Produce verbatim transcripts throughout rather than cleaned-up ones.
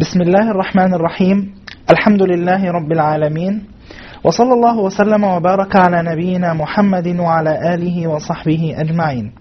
بسم الله الرحمن الرحيم. الحمد لله رب العالمين، وصلى الله وسلم وبارك على نبينا محمد وعلى آله وصحبه أجمعين.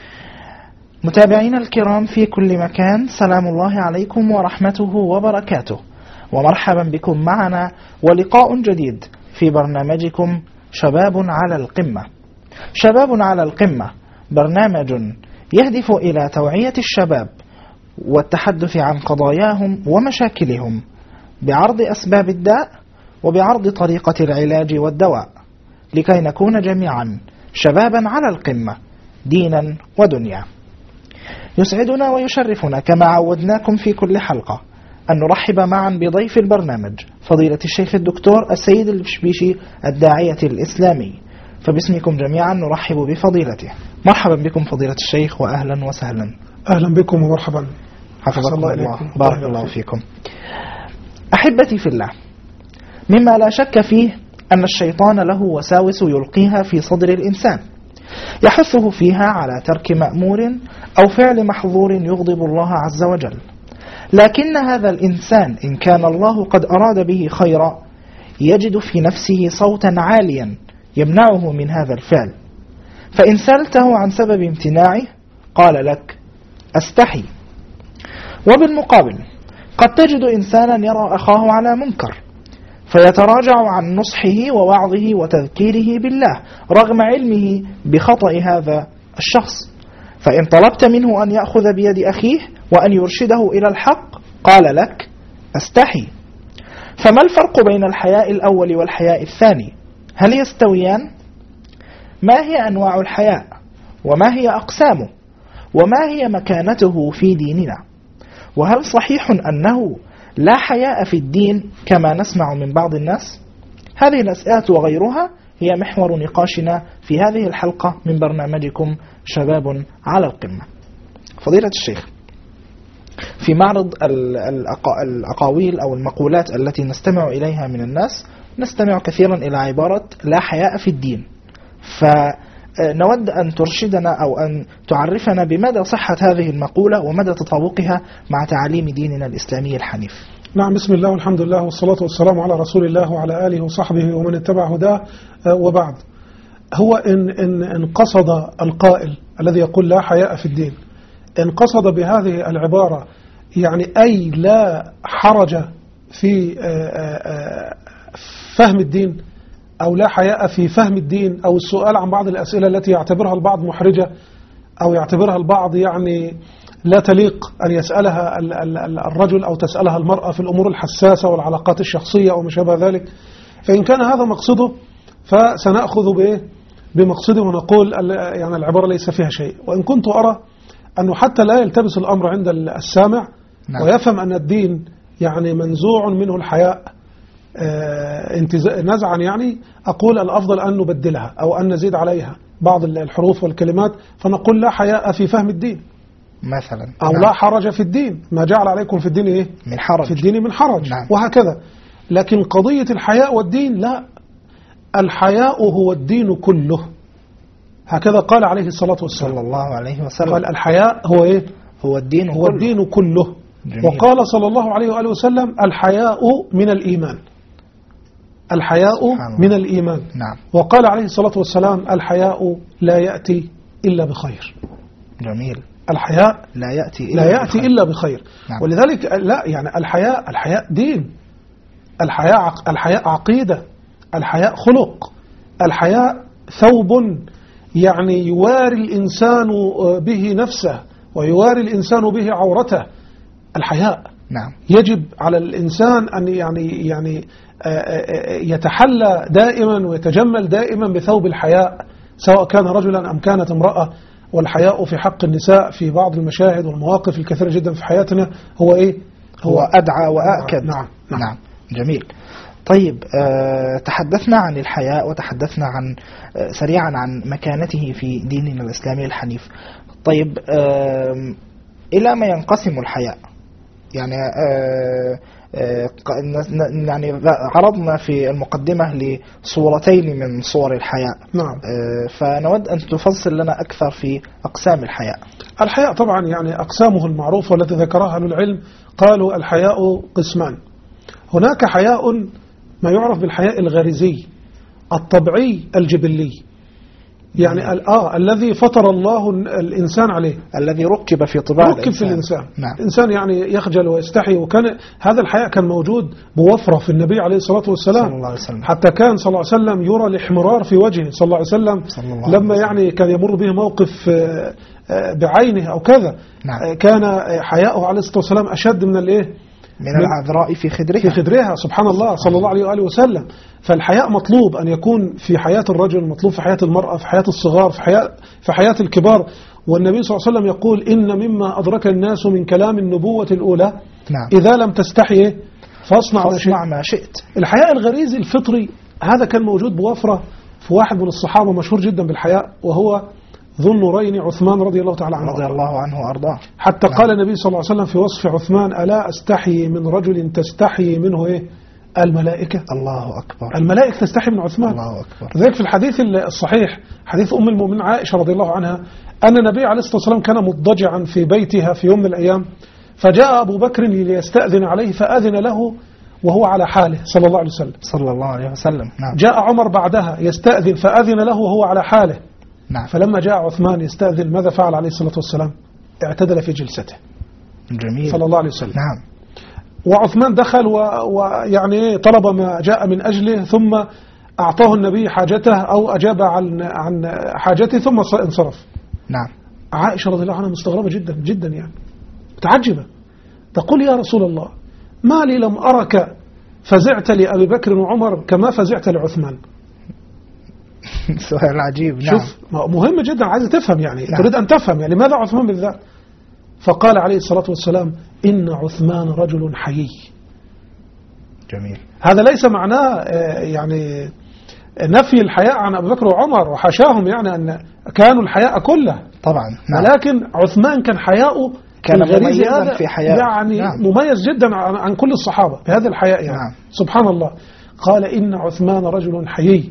متابعينا الكرام في كل مكان، سلام الله عليكم ورحمته وبركاته، ومرحبا بكم معنا ولقاء جديد في برنامجكم شباب على القمة. شباب على القمة برنامج يهدف إلى توعية الشباب والتحدث عن قضاياهم ومشاكلهم، بعرض أسباب الداء وبعرض طريقة العلاج والدواء، لكي نكون جميعا شبابا على القمة دينا ودنيا. يسعدنا ويشرفنا كما عودناكم في كل حلقة أن نرحب معا بضيف البرنامج فضيلة الشيخ الدكتور السيد البشبيشي الداعية الإسلامي، فباسمكم جميعا نرحب بفضيلته. مرحبا بكم فضيلة الشيخ وأهلا وسهلا. أهلا بكم ومرحبا، حفظكم الله، بارك الله فيكم. أحبتي في الله، مما لا شك فيه أن الشيطان له وساوس يلقيها في صدر الإنسان، يحثه فيها على ترك مأمور أو فعل محظور يغضب الله عز وجل. لكن هذا الإنسان إن كان الله قد أراد به خيرا يجد في نفسه صوتا عاليا يمنعه من هذا الفعل، فإن سألته عن سبب امتناعه قال لك أستحي. وبالمقابل قد تجد إنسانا يرى أخاه على منكر فيتراجع عن نصحه ووعظه وتذكيره بالله رغم علمه بخطأ هذا الشخص، فإن طلبت منه أن يأخذ بيد أخيه وأن يرشده إلى الحق قال لك أستحي. فما الفرق بين الحياء الأول والحياء الثاني؟ هل يستويان؟ ما هي أنواع الحياء؟ وما هي أقسامه؟ وما هي مكانته في ديننا؟ وهل صحيح أنه لا حياء في الدين كما نسمع من بعض الناس؟ هذه الأسئلة وغيرها هي محور نقاشنا في هذه الحلقة من برنامجكم شباب على القمة. فضيلة الشيخ، في معرض الأقاويل أو المقولات التي نستمع إليها من الناس نستمع كثيرا إلى عبارة لا حياء في الدين، فنود أن ترشدنا أو أن تعرفنا بمدى صحة هذه المقولة ومدى تطابقها مع تعاليم ديننا الإسلامي الحنيف. نعم، بسم الله والحمد لله والصلاة والسلام على رسول الله وعلى آله وصحبه ومن اتبع هداه، وبعد. هو إن, إن, إن قصد القائل الذي يقول لا حياء في الدين، إن قصد بهذه العبارة يعني أي لا حرج في فهم الدين، أو لا حياء في فهم الدين، أو السؤال عن بعض الأسئلة التي يعتبرها البعض محرجة أو يعتبرها البعض يعني لا تليق أن يسألها الرجل أو تسألها المرأة في الأمور الحساسة والعلاقات الشخصية أو ما شابه ذلك، فإن كان هذا مقصده فسنأخذ بإيه بمقصده ونقول يعني العبارة ليس فيها شيء. وإن كنت أرى أنه حتى لا يلتبس الأمر عند السامع نعم. ويفهم أن الدين يعني منزوع منه الحياء نزعا، يعني أقول الأفضل أن نبدلها أو أن نزيد عليها بعض الحروف والكلمات، فنقول لا حياء في فهم الدين مثلا، أو نعم. لا حرج في الدين، ما جعل عليكم في الدين إيه؟ من حرج، في الدين من حرج نعم. وهكذا. لكن قضية الحياء والدين لا، الحياء هو الدين كله، هكذا قال عليه الصلاة والسلام صلى الله عليه وسلم، قال الحياء هو إيه؟ هو الدين هو كله. الدين كله. جميل. وقال صلى الله عليه وآله وسلم الحياء من الإيمان، الحياء من الإيمان نعم. وقال عليه الصلاة والسلام الحياء لا يأتي إلا بخير. جميل. الحياء لا يأتي إلا لا يأتي بخير. إلا بخير نعم. ولذلك لا يعني الحياء الحياء دين، الحياء الحياء عقيدة، الحياء خلق، الحياء ثوب يعني يواري الإنسان به نفسه ويواري الإنسان به عورته. الحياء نعم. يجب على الإنسان أن يعني يعني يتحلى دائما ويتجمل دائما بثوب الحياء، سواء كان رجلا أم كانت امرأة. والحياء في حق النساء في بعض المشاهد والمواقف الكثيرة جدا في حياتنا هو إيه؟ هو, هو أدعى وأأكد. نعم. نعم. نعم. جميل. طيب، أه تحدثنا عن الحياء وتحدثنا عن أه سريعا عن مكانته في ديننا الإسلامي الحنيف. طيب، أه إلى ما ينقسم الحياء؟ يعني أه يعني عرضنا في المقدمة لصورتين من صور الحياء. نعم. فنود أن تفصل لنا أكثر في أقسام الحياء. الحياء طبعا يعني أقسامه المعروفة والتي ذكرها أهل العلم، قالوا الحياء قسمان. هناك حياء ما يعرف بالحياء الغريزي الطبيعي الجبلي، يعني آه الذي فطر الله الإنسان عليه، الذي ركب في طباع ركب الإنسان. في الإنسان. نعم. الإنسان يعني يخجل ويستحي، وكان هذا الحياء كان موجود بوفرة في النبي عليه الصلاة والسلام، صلى الله عليه وسلم. حتى كان صلى الله عليه وسلم يرى الاحمرار في وجهه صلى الله عليه وسلم صلى الله عليه لما وسلم. يعني كان يمر به موقف بعينه أو كذا. نعم. كان حياؤه عليه الصلاة والسلام أشد من الإيه؟ من العذراء في خدرها في خدرها سبحان الله صلى الله عليه وآله وسلم. فالحياء مطلوب أن يكون في حياة الرجل، مطلوب في حياة المرأة، في حياة الصغار، في حياة, في حياة الكبار. والنبي صلى الله عليه وسلم يقول إن مما أدرك الناس من كلام النبوة الأولى نعم. إذا لم تستحي فاصنع ما شئت. ما شئت. الحياء الغريزي الفطري هذا كان موجود بوفرة في واحد من الصحابة مشهور جدا بالحياء، وهو ذو النورين عثمان رضي الله تعالى عنه رضي الله عنه وأرضاه. حتى نعم. قال النبي صلى الله عليه وسلم في وصف عثمان: ألا أستحي من رجل تستحي منه إيه؟ الملائكة. الله أكبر. الملائكة تستحي من عثمان. الله أكبر. لذلك في الحديث الصحيح حديث أم المؤمنين عائشة رضي الله عنها أن النبي عليه الصلاة والسلام كان مضطجعا في بيتها في يوم من الأيام، فجاء أبو بكر ليستأذن عليه فأذن له وهو على حاله صلى الله عليه وسلم. صلى الله عليه وسلم. نعم. جاء عمر بعدها يستأذن فأذن له وهو على حاله. نعم. فلما جاء عثمان يستأذن ماذا فعل عليه الصلاة والسلام؟ اعتدل في جلسته. جميل. صلى الله عليه وسلم. نعم. وعثمان دخل ويعني طلب ما جاء من أجله، ثم أعطاه النبي حاجته أو أجاب عن عن حاجته ثم انصرف. نعم. عائشة رضي الله عنها مستغربة جدا جدا، يعني متعجبة، تقول: يا رسول الله، ما لي لم أرك فزعت لأبي بكر وعمر كما فزعت لعثمان. سؤال عجيب. نعم. شوف مهم جدا، عايز تفهم يعني. نعم. تريد أن تفهم يعني لماذا عثمان بالذات. فقال عليه الصلاة والسلام: إن عثمان رجل حيي. جميل. هذا ليس معناه يعني نفي الحياء عن أبي بكر وعمر وحاشاهم، يعني أن كانوا الحياء كله طبعا. نعم. ولكن عثمان كان حياؤه كان الغريزي مميزا هذا في حياء. يعني نعم. مميز جدا عن, عن كل الصحابة بهذا الحياء يعني. نعم. سبحان الله. قال: إن عثمان رجل حيي،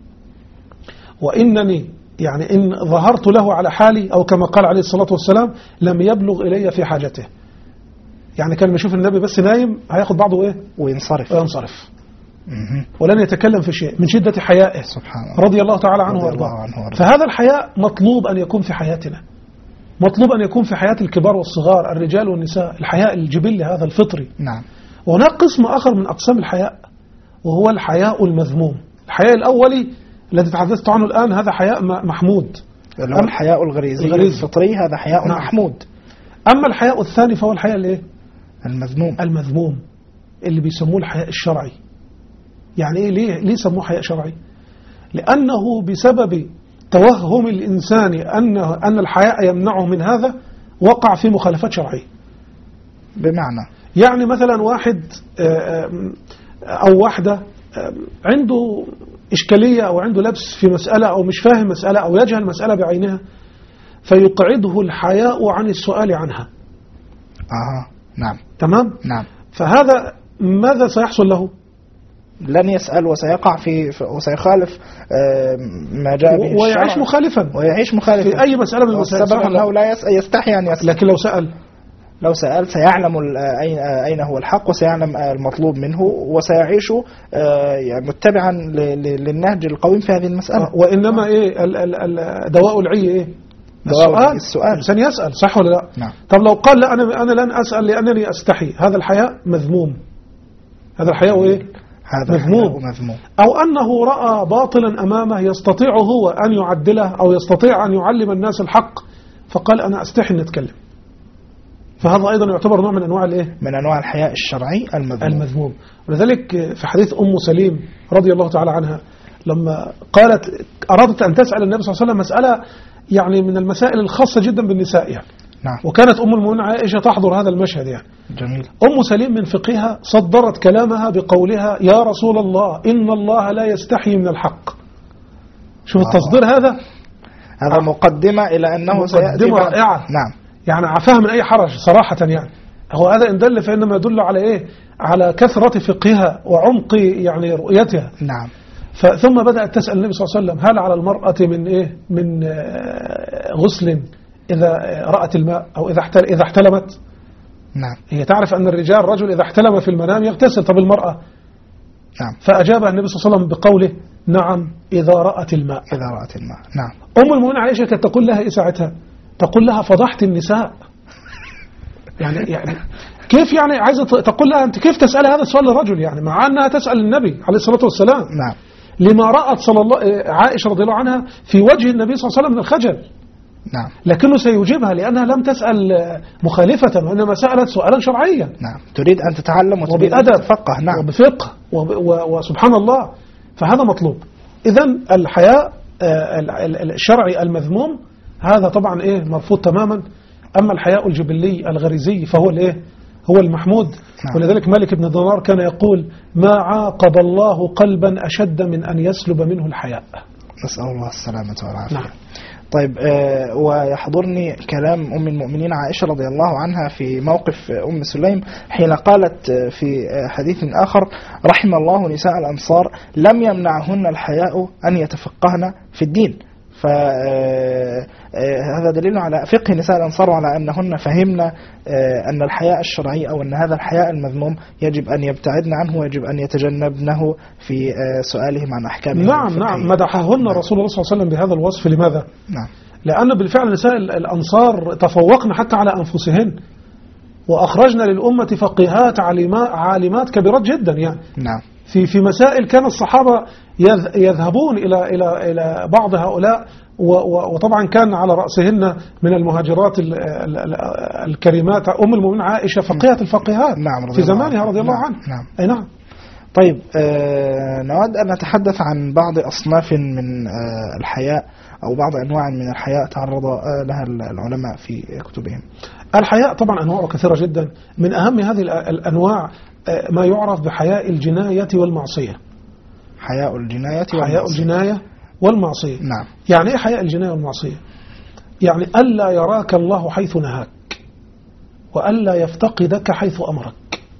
وإنني يعني إن ظهرت له على حالي، أو كما قال عليه الصلاة والسلام: لم يبلغ إلي في حاجته. يعني كان يشوف النبي بس نايم هياخد بعضه إيه وينصرف وينصرف مه. ولن يتكلم في شيء من شدة حيائه سبحان الله رضي الله تعالى عنه وارضاه. فهذا الحياء مطلوب أن يكون في حياتنا، مطلوب أن يكون في حياة الكبار والصغار، الرجال والنساء، الحياء الجبلي هذا الفطري. نعم. وهناك قسم آخر من أقسام الحياء، وهو الحياء المذموم. الحياء الأولي الذي تحدثت عنه الآن هذا حياء محمود، اللي هو الحياء الغريزي الغريزي الفطري، هذا حياء نعم. محمود. أما الحياء الثاني فهو الحياء الايه؟ المذموم. المذموم اللي بيسموه الحياء الشرعي. يعني إيه؟ ليه ليه سموه حياء شرعي؟ لأنه بسبب توهم الإنسان أن أن الحياء يمنعه من هذا وقع في مخالفات شرعية. بمعنى يعني مثلا واحد أو واحدة عنده إشكالية أو عنده لبس في مسألة أو مش فاهم مسألة أو يجهل مسألة بعينها، فيقعده الحياء عن السؤال عنها. آه نعم. تمام؟ نعم. فهذا ماذا سيحصل له؟ لن يسأل وسيقع في وسيخالف ما جاء به الشرع، ويعيش مخالفا ويعيش مخالفا في أي مسألة من المسائل. السبب أنه لا يستحي أن يسأل. لكن لو سأل لو سأل سيعلم أين هو الحق، وسيعلم المطلوب منه، وسيعيش متبعا للنهج القويم في هذه المسألة. وإنما إيه دواء العي إيه؟ السؤال. السؤال الإنسان يسأل، صح ولا لا؟ نعم. طب لو قال لا أنا أنا لن أسأل لأنني أستحي، هذا الحياء مذموم. هذا الحياء إيه؟ هذا مذموم. مذموم. أو أنه رأى باطلا أمامه يستطيع هو أن يعدله أو يستطيع أن يعلم الناس الحق، فقال أنا أستحي أن أتكلم، فهذا أيضا يعتبر نوع من أنواع الإيه؟ من أنواع الحياء الشرعي المذموم. المذموم. ولذلك في حديث أم سليم رضي الله تعالى عنها لما قالت أرادت أن تسأل النبي صلى الله عليه وسلم مسألة يعني من المسائل الخاصة جدا بالنساء يعني. نعم. وكانت أم المؤمنين عائشة تحضر هذا المشهد يعني. جميل. أم سليم من فقهها صدرت كلامها بقولها: يا رسول الله إن الله لا يستحي من الحق. شوف التصدير هذا، هذا مقدمة إلى أنه مقدمة رائعة. نعم. يعني عفاها من أي حرج صراحة يعني. هو هذا إن دل فإنما يدل على إيه؟ على كثرة فقهها وعمق يعني رؤيتها. نعم. ثم بدأت تسأل النبي صلى الله عليه وسلم هل على المرأة من إيه؟ من غسل إذا رأت الماء أو إذا إذا احتلمت. نعم. هي تعرف أن الرجال الرجل إذا احتلم في المنام يغتسل، طب المرأة؟ نعم. فأجابها النبي صلى الله عليه وسلم بقوله نعم إذا رأت الماء. إذا رأت الماء. نعم. أم المؤمنين عائشة كانت تقول لها إيه ساعتها؟ تقول لها فضحت النساء. يعني يعني كيف يعني عايزة تقول لها أنت كيف تسأل هذا السؤال للرجل يعني مع أنها تسأل النبي عليه الصلاة والسلام. نعم. لما رأت صلى الله عائشة رضي الله عنها في وجه النبي صلى الله عليه وسلم من الخجل. نعم. لكنه سيجيبها لأنها لم تسأل مخالفة وإنما سألت سؤالا شرعيا. نعم. تريد أن تتعلم وتريد أن تتفقه. نعم. وبفقه وسبحان الله، فهذا مطلوب. إذن الحياء الشرعي المذموم هذا طبعا إيه مرفوض تماما. أما الحياء الجبلي الغريزي فهو الإيه هو المحمود. نعم. ولذلك مالك بن دينار كان يقول ما عاقب الله قلبا أشد من أن يسلب منه الحياء. نسأل الله السلامة والعافية. نعم. طيب آه ويحضرني كلام أم المؤمنين عائشة رضي الله عنها في موقف أم سليم حين قالت في حديث آخر رحم الله نساء الأنصار لم يمنعهن الحياء أن يتفقهن في الدين. فهذا دليل على فقه نساء الأنصار وعلى أنهن فهمن أن الحياء الشرعي أو أن هذا الحياء المذموم يجب أن يبتعدن عنه ويجب أن يتجنبنه في سؤالهم عن أحكامه. نعم نعم مدحهن رسول الله صلى الله عليه وسلم بهذا الوصف. لماذا؟ نعم. لأن بالفعل نساء الأنصار تفوقن حتى على أنفسهن وأخرجنا للأمة فقيهات عالمات كبيرات جدا يعني. نعم. في في مسائل كان الصحابة يذهبون إلى إلى إلى بعض هؤلاء وطبعا كان على رأسهن من المهاجرات الكريمات أم المؤمنين عائشة فقيهة الفقيهات. نعم. في زمانها رضي الله عنها. نعم. أي نعم. طيب آه نود أن نتحدث عن بعض أصناف من آه الحياء أو بعض أنواع من الحياء تعرض آه لها العلماء في كتبهم. الحياء طبعا أنواع كثيرة جدا. من أهم هذه الأنواع ما يعرف بحياء الجناية والمعصية. حياء الجناية والمعصية. حياء الجناية والمعصية. نعم. يعني إيه حياء الجناية والمعصية؟ يعني ألا يراك الله حيث نهاك وألا يفتقدك حيث أمرك.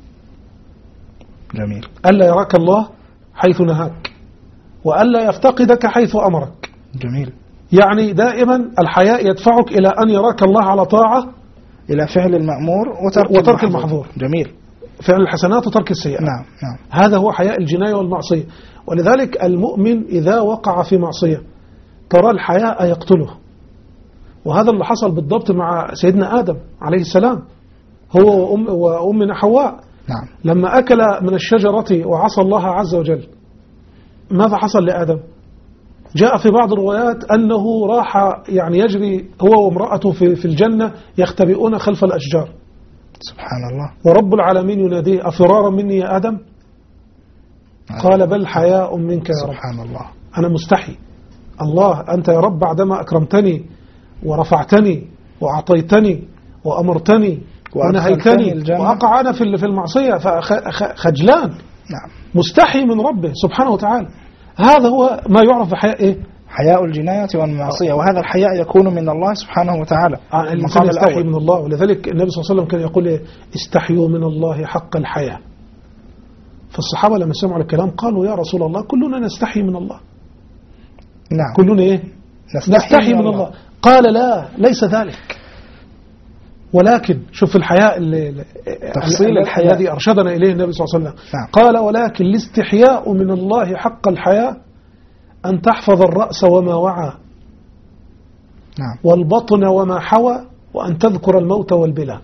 جميل. ألا يراك الله حيث نهاك وألا يفتقدك حيث أمرك. جميل. يعني دائما الحياء يدفعك إلى أن يراك الله على طاعة، إلى فعل المأمور وترك, وترك المحظور. المحظور. جميل. فعل الحسنات وترك السيئات. نعم. نعم. هذا هو حياء الجناية والمعصية. ولذلك المؤمن إذا وقع في معصية ترى الحياء يقتله. وهذا اللي حصل بالضبط مع سيدنا آدم عليه السلام هو وأم وأمنا حواء. نعم. لما أكل من الشجرة وعصى الله عز وجل ماذا حصل لآدم؟ جاء في بعض الروايات أنه راح يعني يجري هو وامرأته في في الجنة يختبئون خلف الأشجار. سبحان الله. ورب العالمين يناديه أفرارا مني يا آدم؟ قال بل حياء منك يا رب. سبحان الله. أنا مستحي. الله أنت يا رب بعدما أكرمتني ورفعتني وأعطيتني وأمرتني ونهيتني وأقع أنا في المعصية فخجلان. نعم. مستحي من ربه سبحانه وتعالى. هذا هو ما يعرف بحياء إيه؟ حياء الجناية والمعصية. وهذا الحياء يكون من الله سبحانه وتعالى. الإنسان يستحي من الله. ولذلك النبي صلى الله عليه وسلم كان يقول إيه؟ استحيوا من الله حق الحياء. فالصحابة لما سمعوا الكلام قالوا يا رسول الله كلنا نستحي من الله. نعم. كلنا إيه؟ نستحي, نستحي من, من الله. الله. قال لا ليس ذلك. ولكن شوف الحياء اللي تفصيل الحياء الذي أرشدنا إليه النبي صلى الله عليه وسلم. نعم. قال ولكن الاستحياء من الله حق الحياء أن تحفظ الرأس وما وعى. نعم. والبطن وما حوى وأن تذكر الموت والبلا.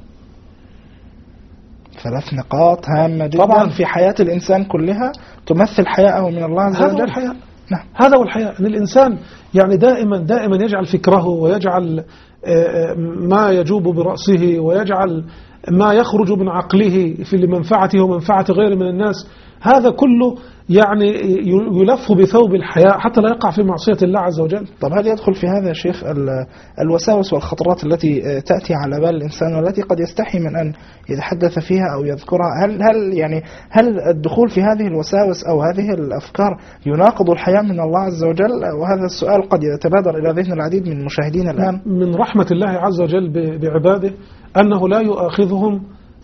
ثلاث نقاط هامة جدا طبعا في حياة الإنسان كلها تمثل حياءه من الله عز وجل. هذا هو الحياء. نعم. هذا هو الحياء. أن الإنسان يعني دائما دائما يجعل فكره ويجعل ما يجوب برأسه ويجعل ما يخرج من عقله في لمنفعته ومنفعة غيره من الناس. هذا كله يعني يلف بثوب الحياء حتى لا يقع في معصية الله عز وجل. طب هل يدخل في هذا يا شيخ الوساوس والخطرات التي تأتي على بال الإنسان والتي قد يستحي من أن يتحدث فيها أو يذكرها؟ هل هل يعني هل الدخول في هذه الوساوس أو هذه الأفكار يناقض الحياء من الله عز وجل؟ وهذا السؤال قد يتبادر إلى ذهن العديد من مشاهدينا الآن. من رحمة الله عز وجل بعباده أنه لا يؤاخذهم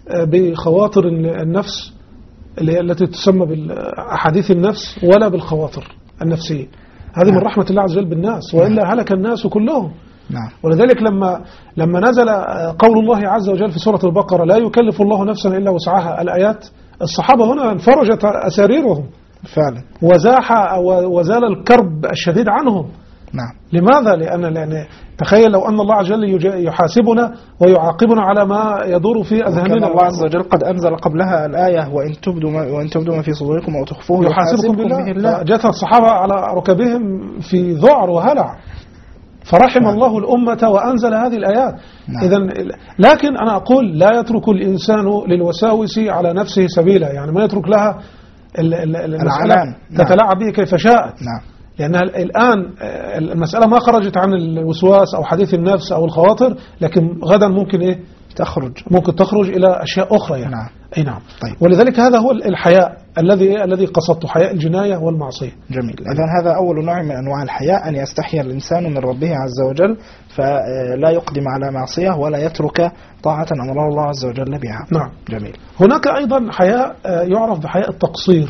بخواطر النفس التي تسمى بالأحاديث النفس ولا بالخواطر النفسية. هذه من رحمة الله عز وجل بالناس، وإلا هلك الناس كلهم. نعم. ولذلك لما لما نزل قول الله عز وجل في سورة البقرة لا يكلف الله نفسا إلا وسعها الآيات، الصحابة هنا انفرجت أساريرهم فعلا، وزاح وزال الكرب الشديد عنهم. نعم. لماذا؟ لأن لأن تخيل لو أن الله عز وجل يحاسبنا ويعاقبنا على ما يدور في أذهاننا. الله عز وجل قد أنزل قبلها الآية وإن تبدوا ما وإن تبدوا ما في صدوركم أو تخفوه يحاسبكم بالله. الله. جاءت الصحابة على ركبهم في ذعر وهلع، فرحم نعم. الله الأمة وأنزل هذه الآيات. نعم. إذن لكن أنا أقول لا يترك الإنسان للوساوس على نفسه سبيلا، يعني ما يترك لها المسألة تتلاعب به كيف شاءت. نعم. لأنها الآن المسألة ما خرجت عن الوسواس أو حديث النفس أو الخواطر، لكن غدا ممكن إيه تخرج ممكن تخرج إلى أشياء أخرى يعني. نعم. أي نعم. طيب. ولذلك هذا هو الحياء الذي إيه الذي قصدته، حياء الجناية والمعصية. جميل. إذن هذا أول نوع من أنواع الحياء، أن يستحي الإنسان من ربه عز وجل فلا يقدم على معصية ولا يترك طاعة أمر الله عز وجل بها. نعم. جميل. هناك أيضا حياء يعرف بحياء التقصير.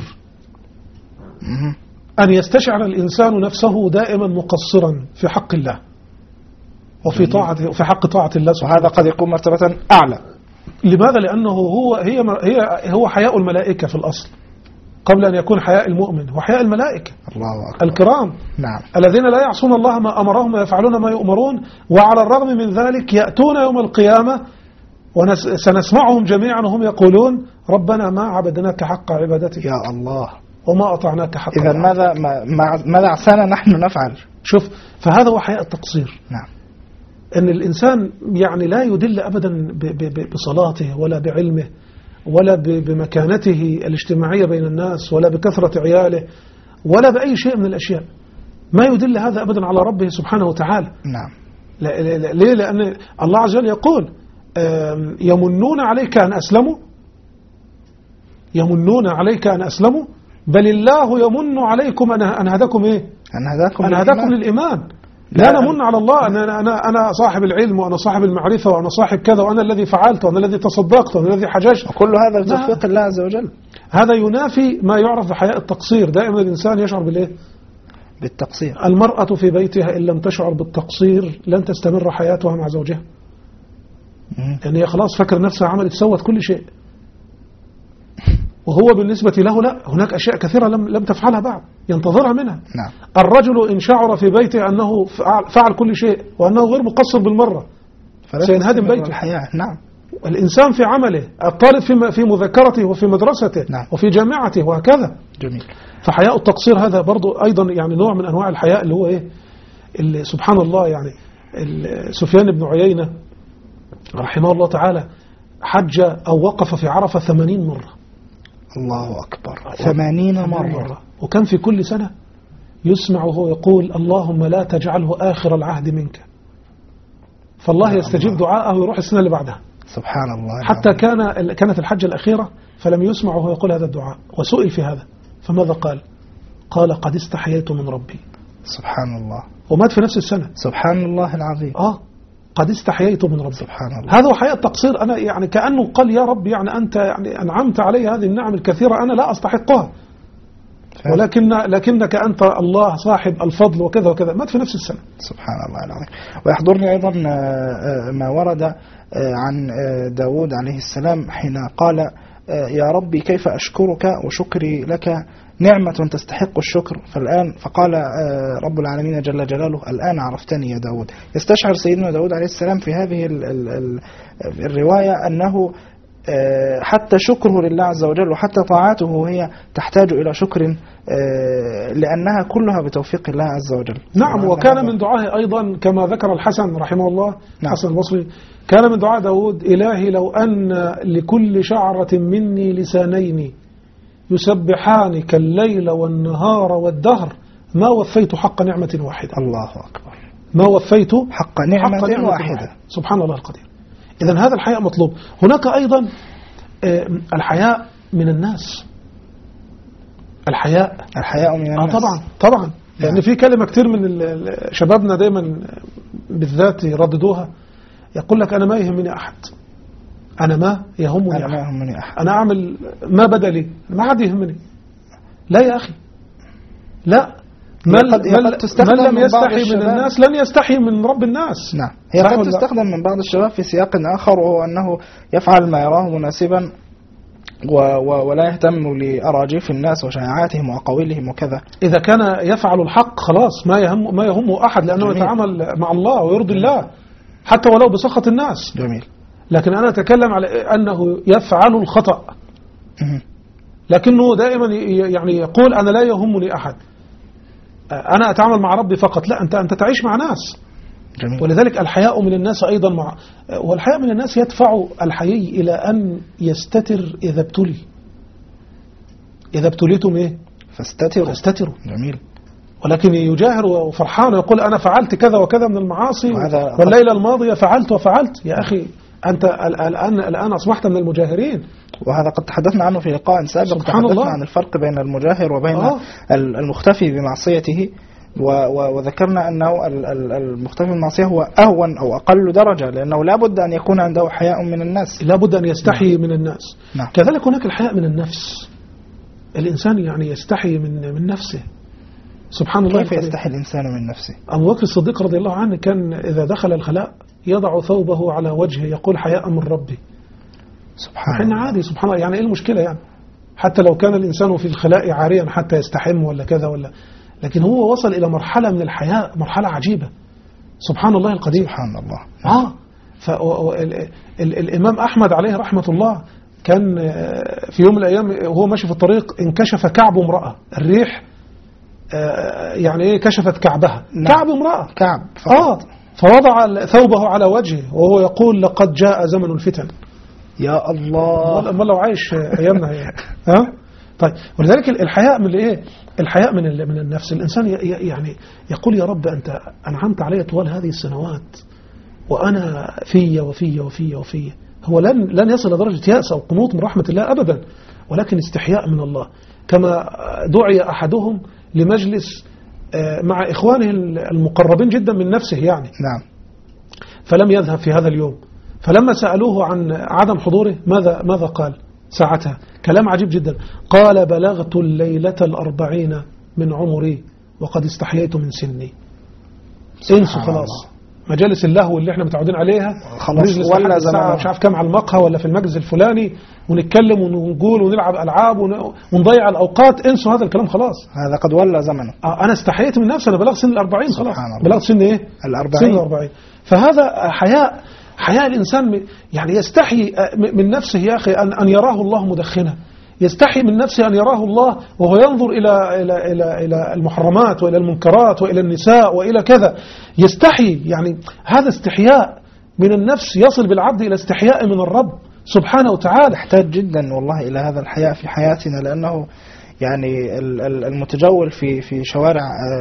مه. أن يستشعر الإنسان نفسه دائما مقصرا في حق الله وفي طاعة وفي حق طاعة الله سبحانه. وهذا قد يكون مرتبة أعلى. لماذا؟ لأنه هو هي هي هو حياء الملائكة في الأصل قبل أن يكون حياء المؤمن، وحياء الملائكة الله أكبر. الكرام. نعم. الذين لا يعصون الله ما أمرهم ويفعلون ما يؤمرون، وعلى الرغم من ذلك يأتون يوم القيامة وسنسمعهم جميعا وهم يقولون ربنا ما عبدناك حق عبادتك يا الله وما أطعناك حق. إذا ماذا ماذا عسانا نحن نفعل؟ شوف، فهذا هو حياء التقصير. نعم. أن الإنسان يعني لا يدل أبدا بصلاته ولا بعلمه ولا بمكانته الاجتماعية بين الناس ولا بكثرة عياله ولا بأي شيء من الأشياء، ما يدل هذا أبدا على ربه سبحانه وتعالى. نعم. ليه؟ لأن الله عز وجل يقول يمنون عليك أن أسلموا يمنون عليك أن أسلموا بل الله يمن عليكم أن هداكم إيه؟ أن هداكم, أن هداكم للإيمان. لا, لا نمن على الله أن أنا, أنا, أنا صاحب العلم وأنا صاحب المعرفة وأنا صاحب كذا وأنا الذي فعلت وأنا الذي تصدقت وأنا الذي حججت، وكل هذا بتوفيق الله عز وجل. هذا ينافي ما يعرف بحياء التقصير. دائما الإنسان يشعر بالإيه؟ بالتقصير. المرأة في بيتها إن لم تشعر بالتقصير لن تستمر حياتها مع زوجها، يعني هي خلاص فكر نفسها عملت سوت كل شيء، وهو بالنسبة له لا، هناك أشياء كثيرة لم لم تفعلها بعد ينتظرها منها. نعم. الرجل إن شعر في بيته أنه فعل كل شيء وأنه غير مقصر بالمرة سينهدم بيته. الحياة. نعم. الإنسان في عمله، الطالب في في مذكرته وفي مدرسته. نعم. وفي جامعته وهكذا. جميل. فحياء التقصير هذا برضو أيضا يعني نوع من أنواع الحياء اللي هو إيه، اللي سبحان الله يعني سفيان بن عيينة رحمه الله تعالى حج أو وقف في عرفة ثمانين مرة. الله أكبر. ثمانين مرة. مرة. وكان في كل سنة يسمع وهو يقول اللهم لا تجعله آخر العهد منك، فالله يستجيب دعاءه ويروح السنة اللي بعدها. سبحان الله. حتى كان كانت الحجة الأخيرة فلم يسمع وهو يقول هذا الدعاء، وسئل في هذا فماذا قال؟ قال قد استحييت من ربي. سبحان الله. ومات في نفس السنة. سبحان الله العظيم. آه قد استحييت من ربي. سبحان الله. هذا هو حياء التقصير. أنا يعني كأنه قال يا رب يعني أنت يعني أنعمت علي هذه النعم الكثيرة أنا لا أستحقها، ولكن لكنك أنت الله صاحب الفضل وكذا وكذا. مات في نفس السنة. سبحان الله العظيم. ويحضرني أيضا ما ورد عن داود عليه السلام حين قال يا ربي كيف أشكرك وشكري لك نعمة تستحق الشكر، فالآن فقال رب العالمين جل جلاله الآن عرفتني يا داود. يستشعر سيدنا داود عليه السلام في هذه ال ال ال الرواية أنه حتى شكره لله عز وجل وحتى طاعاته هي تحتاج إلى شكر لأنها كلها بتوفيق الله عز وجل. نعم. وكان من دعائه أيضا كما ذكر الحسن رحمه الله. نعم. حسن البصري كان من دعاء داود إلهي لو أن لكل شعرة مني لسانين يسبحانك الليل والنهار والدهر ما وفيت حق نعمة واحدة. الله أكبر. ما وفيت حق نعمة, حق نعمة واحدة. واحدة. سبحان الله القدير. إذن هذا الحياء مطلوب. هناك أيضا الحياء من الناس. الحياء الحياء من الناس. آه طبعا طبعا. يعني في كلمة كتير من شبابنا دايما بالذات يرددوها، يقول لك أنا ما يهمني أحد، أنا ما يهمني أنا أحد. ما يهمني أحد. أنا أعمل ما بدا لي، ما حد يهمني. لا يا أخي، لا. من, من, من لم يستحي من الناس لن يستحي من رب الناس. نعم، هي قد تستخدم من بعض الشباب في سياق آخر، وهو أنه يفعل ما يراه مناسبا و و ولا يهتم لأراجيف الناس وشائعاتهم وأقاويلهم وكذا. إذا كان يفعل الحق خلاص ما يهم ما يهمه أحد، لأنه جميل. يتعامل مع الله ويرضي الله حتى ولو بسخط الناس. جميل. لكن أنا أتكلم على أنه يفعل الخطأ، لكنه دائما يعني يقول أنا لا يهمني أحد، أنا أتعامل مع ربي فقط. لا، أنت أنت تعيش مع ناس. جميل. ولذلك الحياء من الناس أيضا مع والحياء من الناس يدفع الحيي إلى أن يستتر إذا ابتلي. إذا ابتليتم إيه؟ فاستتروا. فاستتروا. جميل. ولكن يجاهر وفرحان ويقول أنا فعلت كذا وكذا من المعاصي والليلة الماضية فعلت وفعلت. يا أخي أنت الآن الآن أصبحت من المجاهرين. وهذا قد تحدثنا عنه في لقاء سابق، تحدثنا عن الفرق بين المجاهر وبين آه. المختفي بمعصيته، وذكرنا أنه المختفي بالمعصية هو أهون أو أقل درجة، لأنه لا بد أن يكون عنده حياء من الناس، لا بد أن يستحي نعم. من الناس نعم. كذلك هناك الحياء من النفس. الإنسان يعني يستحي من من نفسه. سبحان الله. كيف يستحي الإنسان من نفسه؟ أبو بكر الصديق رضي الله عنه كان إذا دخل الخلاء يضع ثوبه على وجهه يقول حياء من ربي. سبحان الله. عادي. سبحان الله. يعني إيه المشكلة يعني؟ حتى لو كان الإنسان في الخلاء عاريا حتى يستحم ولا كذا ولا، لكن هو وصل إلى مرحلة من الحياء، مرحلة عجيبة. سبحان الله القدير. سبحان الله. آه فالإمام أحمد عليه رحمة الله كان في يوم من الأيام وهو ماشي في الطريق انكشف كعب امرأة. الريح يعني إيه كشفت كعبها. نعم. كعب امرأة. كعب فقط. آه فوضع ثوبه على وجهه وهو يقول لقد جاء زمن الفتن. يا الله. ما لو عايش أيامنا يعني. ها؟ طيب، ولذلك الحياء من الايه؟ الحياء من من النفس. الإنسان يعني يقول يا رب أنت أنعمت علي طوال هذه السنوات وأنا في وفي وفي وفي. هو لن لن يصل لدرجة يأس أو قنوط من رحمة الله أبدا، ولكن استحياء من الله. كما دعي أحدهم لمجلس مع إخوانه المقربين جدا من نفسه يعني. نعم. فلم يذهب في هذا اليوم، فلما سألوه عن عدم حضوره ماذا ماذا قال ساعتها؟ كلام عجيب جدا. قال بلغت الليلة الأربعين من عمري وقد استحييت من سني. انسوا خلاص مجالس اللهو اللي احنا متعودين عليها، خلاص ولا زمان مش عارف كم على المقهى ولا في المجلس الفلاني ونتكلم ونقول ونلعب ألعاب ونضيع الأوقات. انسوا هذا الكلام خلاص، هذا قد ولا زمنه. أنا استحييت من نفسي، أنا بلغت سن الأربعين خلاص، بلغت سن إيه؟ الأربعين. سن الأربعين. فهذا حياء حياء الإنسان يعني يستحي من نفسه يا أخي أن أن يراه الله مدخنا، يستحي من نفسه أن يراه الله وهو ينظر إلى إلى إلى إلى المحرمات وإلى المنكرات وإلى النساء وإلى كذا، يستحي. يعني هذا استحياء من النفس يصل بالعبد إلى استحياء من الرب سبحانه وتعالى. يحتاج جدا والله إلى هذا الحياء في حياتنا، لأنه يعني المتجول في في شوارع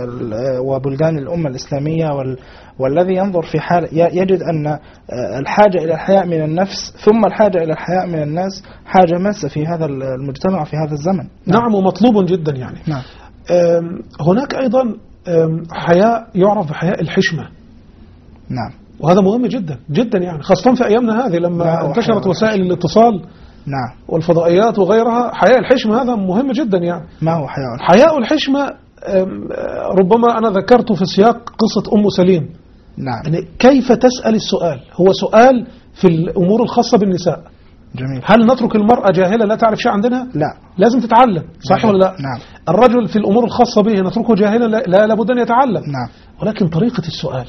وبلدان الأمة الإسلامية والذي ينظر في حال يجد أن الحاجة إلى الحياء من النفس ثم الحاجة إلى الحياء من الناس حاجة ماسة في هذا المجتمع في هذا الزمن. نعم, نعم ومطلوب جدا يعني. نعم. هناك أيضا حياء يعرف بحياء الحشمة. نعم. وهذا مهم جدا جدا يعني، خاصة في أيامنا هذه لما انتشرت وسائل الاتصال. نعم. والفضائيات وغيرها. حياء الحشمة هذا مهم جدا يعني. ما هو حياء الحشمة؟ حياء الحشمة ربما أنا ذكرته في سياق قصة أم سليم. نعم. يعني كيف تسأل السؤال؟ هو سؤال في الأمور الخاصة بالنساء. جميل. هل نترك المرأة جاهلة لا تعرف شيء عندنا؟ لا، لازم تتعلم، صح ولا لا؟ نعم. الرجل في الأمور الخاصة به نتركه جاهلا؟ لا، لابد أن يتعلم. نعم. ولكن طريقة السؤال،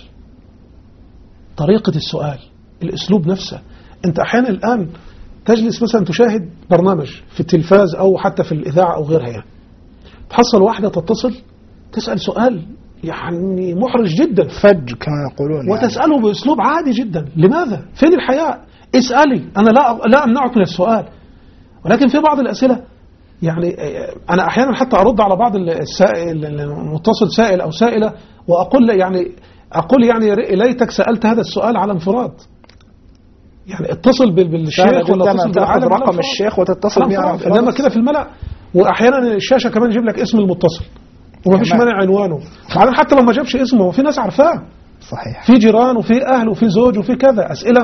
طريقة السؤال، الأسلوب نفسه. أنت أحيانا الآن تجلس مثلا تشاهد برنامج في التلفاز أو حتى في الإذاعة أو غيرها يعني. تحصل واحدة تتصل تسأل سؤال يعني محرج جدا، فج كما يقولون، وتسأله يعني بأسلوب عادي جدا. لماذا؟ فين الحياء؟ اسألي، أنا لا لا أمنعك من السؤال. ولكن في بعض الأسئلة يعني أنا أحيانا حتى أرد على بعض السائل المتصل سائل أو سائلة وأقول يعني أقول يعني ليتك سألت هذا السؤال على انفراد. يعني اتصل بالشيخ ولا اتصل بالعالم رقم الشيخ وتتصل بيه على انفراد، انما كده في الملأ. واحيانا الشاشة كمان يجيب لك اسم المتصل وما فيش مانع عنوانه، بعدين حتى لو ما جابش اسمه وفي ناس عارفاه. صحيح. في جيران وفي أهل وفي زوج وفي كذا. أسئلة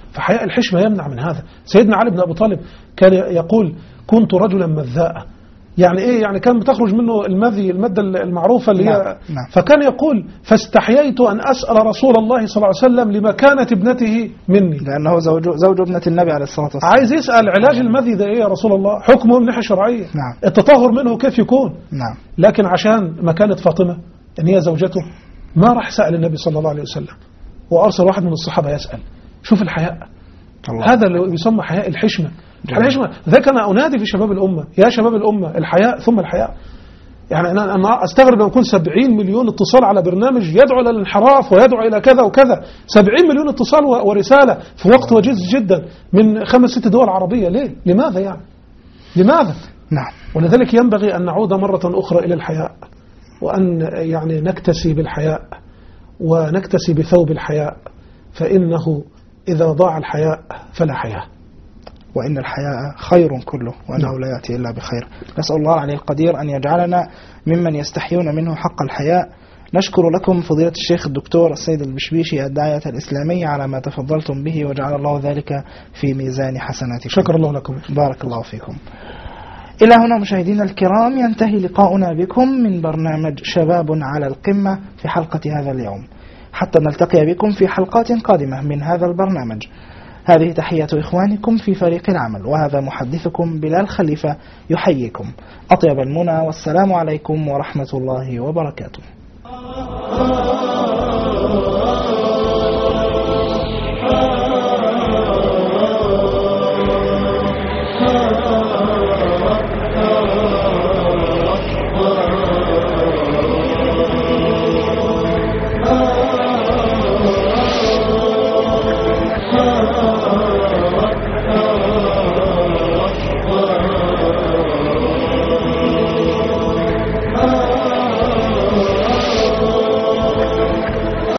فحياء الحشمة يمنع من هذا. سيدنا علي بن أبي طالب كان يقول كنت رجلا مذاء، يعني إيه؟ يعني كان بتخرج منه المذي، المادة المعروفة اللي هي نعم. نعم. فكان يقول فاستحييت أن أسأل رسول الله صلى الله عليه وسلم لمكانة ابنته مني، لأنه زوج زوج ابنة النبي عليه الصلاة والسلام. عايز يسأل علاج المذي ده إيه يا رسول الله، حكمه من ناحية شرعية، نعم. التطهر منه كيف يكون. نعم. لكن عشان مكانة فاطمة إن هي زوجته ما راح سأل النبي صلى الله عليه وسلم، وأرسل واحد من الصحابة يسأل. شوف الحياء، الله. هذا اللي يسمى حياء الحشمة. الحشمة ذاك أنا أنادي في شباب الأمة، يا شباب الأمة الحياء ثم الحياء. يعني أنا أنا أستغرب أن يكون سبعين مليون اتصال على برنامج يدعو إلى الانحراف ويدعو إلى كذا وكذا، سبعين مليون اتصال ورسالة في وقت وجيز جدا من خمس ست دول عربية. ليه؟ لماذا يعني؟ لماذا؟ نعم. ولذلك ينبغي أن نعود مرة أخرى إلى الحياء، وأن يعني نكتسي بالحياء ونكتسي بثوب الحياء، فإنه إذا ضاع الحياء فلا حياء، وإن الحياء خير كله وأنه لا يأتي إلا بخير. نسأل الله العلي القدير أن يجعلنا ممن يستحيون منه حق الحياء. نشكر لكم فضيلة الشيخ الدكتور السيد البشبيشي الداعية الإسلامي على ما تفضلتم به، وجعل الله ذلك في ميزان حسناتكم. شكر الله لكم. بارك الله فيكم. إلى هنا مشاهدينا الكرام ينتهي لقاؤنا بكم من برنامج شباب على القمة في حلقة هذا اليوم، حتى نلتقي بكم في حلقات قادمة من هذا البرنامج. هذه تحية إخوانكم في فريق العمل، وهذا محدثكم بلال خليفة يحييكم. أطيب المنى، والسلام عليكم ورحمة الله وبركاته.